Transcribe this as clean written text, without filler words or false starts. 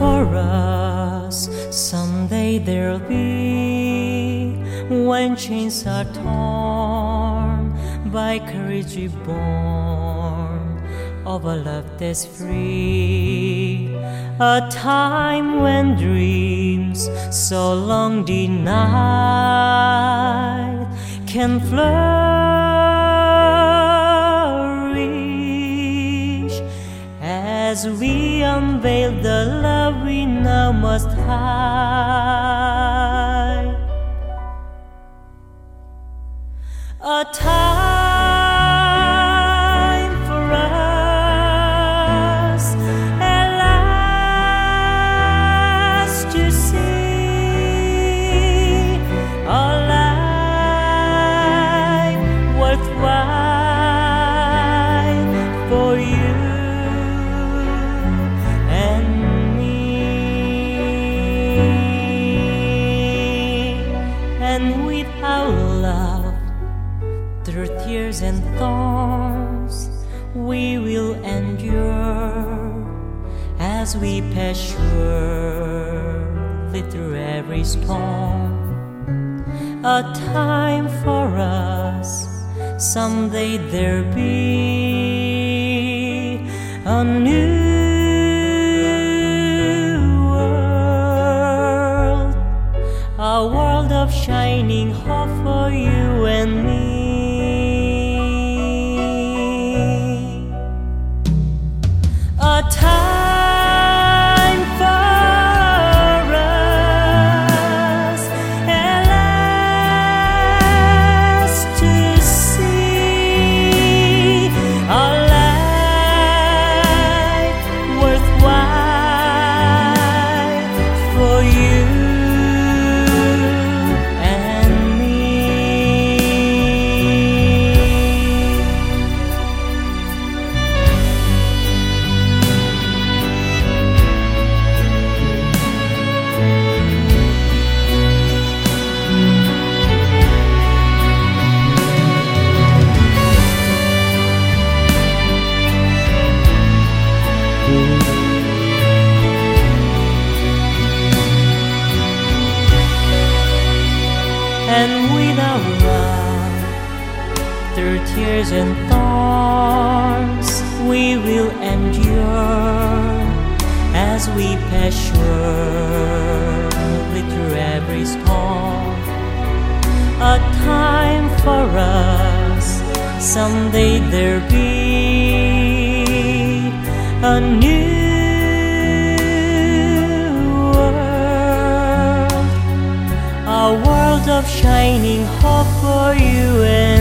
for us. Someday there'll be, when chains are torn, by courage reborn, of a love that's free. A time when dreams so long denied can flourish, as we unveil the love we now must hide. A time for us at last to see our life worthwhile for you and me. And without love, through tears and thorns, we will endure as we pass surely through every storm. A time for us, someday there'll be a new world, a world of shining hope for you and me. A time for us at last to see our life worthwhile for you and me. And without love, through tears and thorns, we will endure as we pass surely through every storm. A time for us, someday there'll be a new world, a world of shining hope for you and